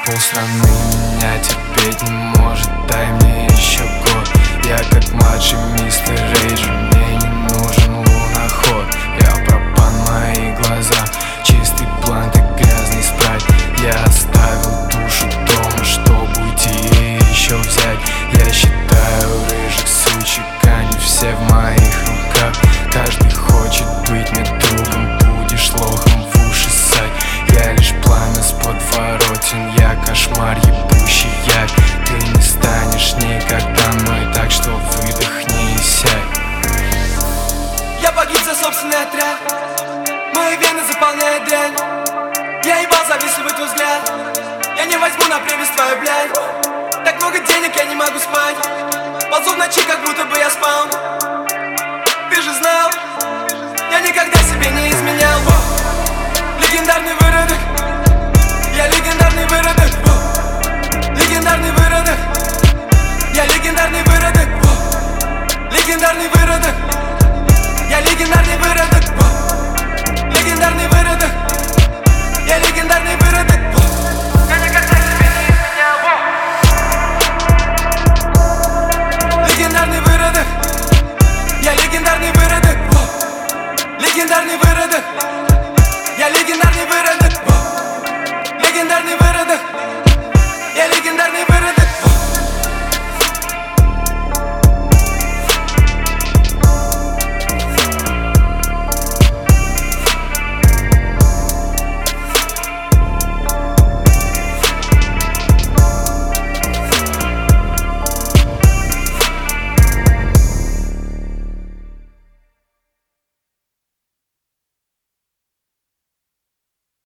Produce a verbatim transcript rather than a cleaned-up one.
Полстраны меня терпеть не может, дай мне еще год. Я как младший мистер Рейдж, мне не нужен луноход. Я пропан, мои глаза, чистый блант и грязный спрайт. Я оставил душу дома, чтобы уйти и еще взять. Я считаю рыжих сучек, они все в моих руках. Каждый хочет быть мне другом, будешь лохом в уши ссать. Я лишь пламя с подворотен, я кошмар, ебущий яд. Ты не станешь никогда мной, так что выдохни и сядь. Я погиб за собственный отряд, мои вены заполняет дрянь. Я ебал завистливый твой взгляд, я не возьму на привязь твою, блядь. Так много денег, я не могу спать, ползу в ночи, как будто бы я спал. Ты же знал, я никогда себе не изменял. Легендарный выродок, я легендарный выродок. Легендарный выродок, я легендарный выродок. Легендарный выродок, я легендарный выродок. Легендарный выродок, я легендарный выродок. Я никогда себе не изменял. Легендарный выродок, я легендарный выродок. Легендарный выродок, я легендарный выродок.